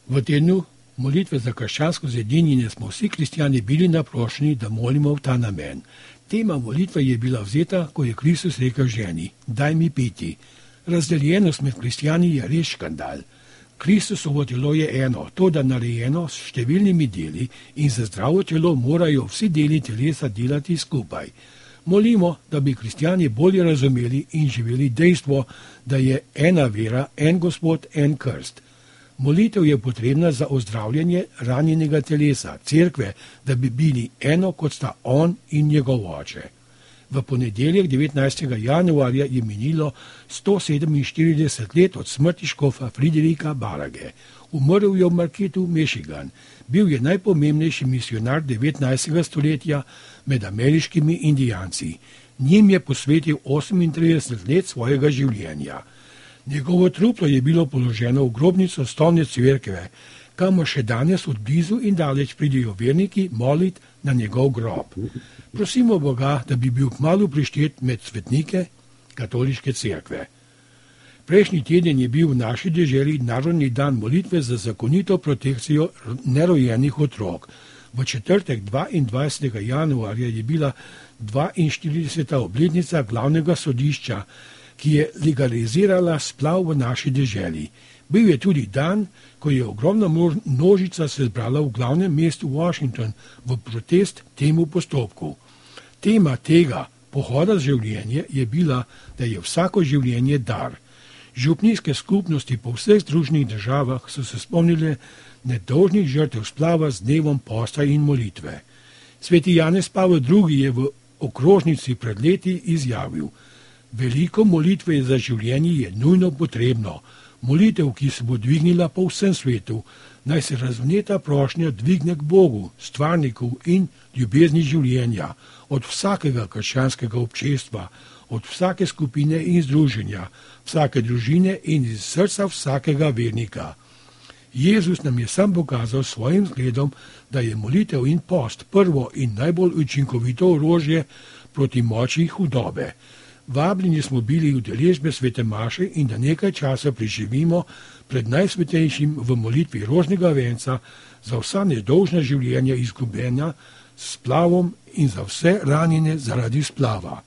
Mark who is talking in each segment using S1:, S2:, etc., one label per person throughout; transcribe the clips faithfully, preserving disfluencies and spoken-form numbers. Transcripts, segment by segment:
S1: V tednu molitve za krščansko zedinjenje smo vsi kristjani bili naprošeni, da molimo v ta namen. Tema molitve je bila vzeta, ko je Kristus rekel ženi: daj mi piti. Razdeljenost med kristjani je res škandal. Kristusovo telo je eno, to da narejeno s številnimi deli, in za zdravo telo morajo vsi deli telesa delati skupaj. Molimo, da bi kristjani bolje razumeli in živeli dejstvo, da je ena vera, en Gospod, en krst. Molitev je potrebna za ozdravljanje ranjenega telesa, cerkve, da bi bili eno, kot sta on in njegov oče. V ponedeljek devetnajstega januarja je minilo sto sedeminštirideset let od smrti škofa Friderika Barage. Umrl je v Marquettu, Michigan. Bil je najpomembnejši misionar devetnajstega stoletja med ameriškimi indijanci. Njim je posvetil osemintrideset let svojega življenja. Njegovo truplo je bilo položeno v grobnico stolne cerkve, kamor še danes od blizu in daleč pridejo verniki molit na njegov grob. Prosimo Boga, da bi bil kmalu prištet med svetnike katoliške cerkve. Prejšnji teden je bil v naši deželi narodni dan molitve za zakonito protekcijo nerojenih otrok. V četrtek dvaindvajsetega januarja je bila dvainštirideseta obletnica glavnega sodišča, ki je legalizirala splav v naši deželi. Bil je tudi dan, ko je ogromna množica se zbrala v glavnem mestu Washington v protest temu postopku. Tema tega pohoda z življenje je bila, da je vsako življenje dar. Župnijske skupnosti po vseh združenih državah so se spomnile nedolžnih žrtev splava z dnevom posta in molitve. Sveti Janez Pavel drugi je v okrožnici pred leti izjavil: veliko molitve za življenje je nujno potrebno. Molitev, ki se bo dvignila po vsem svetu, naj se razvneta prošnja dvigne k Bogu, stvarniku in ljubezni življenja, od vsakega krščanskega občestva, od vsake skupine in združenja, vsake družine in iz srca vsakega vernika. Jezus nam je sam pokazal svojim zgledom, da je molitev in post prvo in najbolj učinkovito orožje proti moči hudobe. Vabljeni smo bili v udeležbe svete maše in da nekaj časa preživimo pred najsvetejšim v molitvi rožnega venca za vsa nedolžna življenja izgubljena s splavom in za vse ranjene zaradi splava.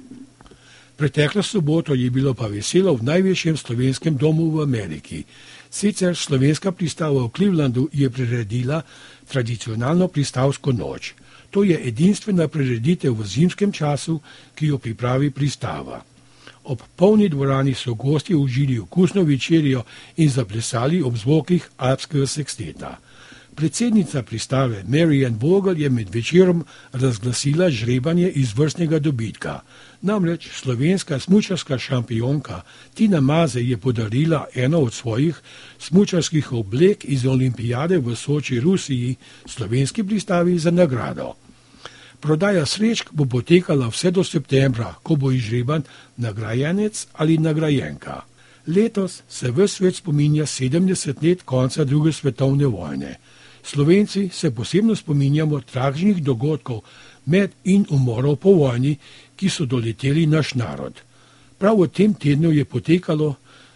S1: Preteklo soboto je bilo pa veselo v največjem slovenskem domu v Ameriki. Sicer slovenska pristava v Clevelandu je priredila tradicionalno pristavsko noč. To je edinstvena prireditev v zimskem času, ki jo pripravi pristava. Ob polni dvorani so gostje užili okusno večerjo in zaplesali ob zvokih alpskega seksteta. Predsednica pristave Mary Ann Vogel je med večerom razglasila žrebanje izvrstnega dobitka. Namreč slovenska smučarska šampionka Tina Maze je podarila eno od svojih smučarskih oblek iz olimpijade v Soči, Rusiji, slovenski pristavi za nagrado. Prodaja srečk bo potekala vse do septembra, ko bo izžreban nagrajenec ali nagrajenka. Letos se ves svet spominja sedemdeset let konca druge svetovne vojne. Slovenci se posebno spominjamo tragičnih dogodkov med in umorov po vojni, ki so doleteli naš narod. Prav v tem tednu je potekalo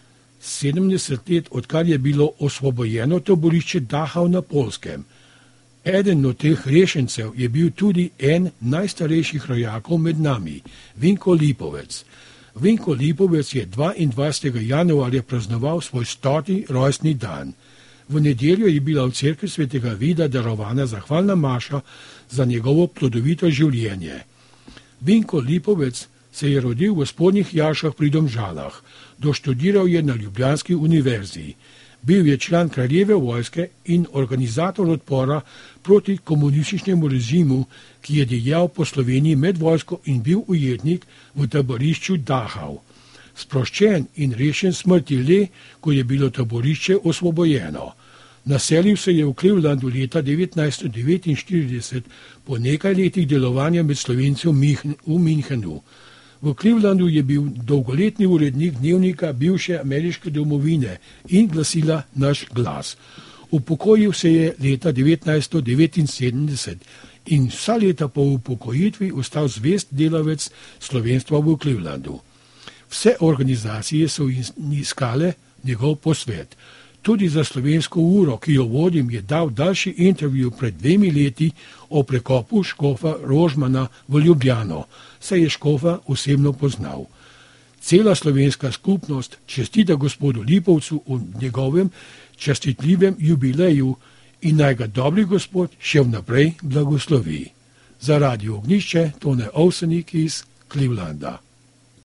S1: sedemdeset let, odkar je bilo osvobojeno taborišče Dachau na Poljskem. Eden od teh rešencev je bil tudi en najstarejših rojakov med nami, Vinko Lipovec. Vinko Lipovec je dvaindvajsetega januarja praznoval svoj stoti rojstni dan. V nedeljo je bila v cerkvi svetega Vida darovana zahvalna maša za njegovo plodovito življenje. Vinko Lipovec se je rodil v Spodnjih Jaršah pri Domžalah. Doštudiral je na ljubljanski univerzi. Bil je član kraljeve vojske in organizator odpora proti komunističnemu režimu, ki je divjal po Sloveniji med vojsko in bil ujetnik v taborišču Dachau. Sproščen in rešen smrti le, ko je bilo taborišče osvobojeno. Naselil se je v Clevelandu leta devetnajststo devetinštirideset po nekaj letih delovanja med Slovenci v Münchenu. V Clevelandu je bil dolgoletni urednik dnevnika bivše ameriške domovine in glasila Naš glas. Upokojil se je leta devetnajststo devetinsedemdeset in vsa leta po upokojitvi ostal zvest delavec slovenstva v Clevelandu. Vse organizacije so iskale njegov posvet. Tudi za Slovensko uro, ki jo vodim, je dal daljši intervju pred dvemi leti o prekopu škofa Rožmana v Ljubljano, saj je škofa osebno poznal. Cela slovenska skupnost čestita gospodu Lipovcu v njegovem častitljivem jubileju in naj ga dobri gospod še vnaprej blagoslovi. Za Radio Ognjišče Tone Ovsenik iz Clevelanda.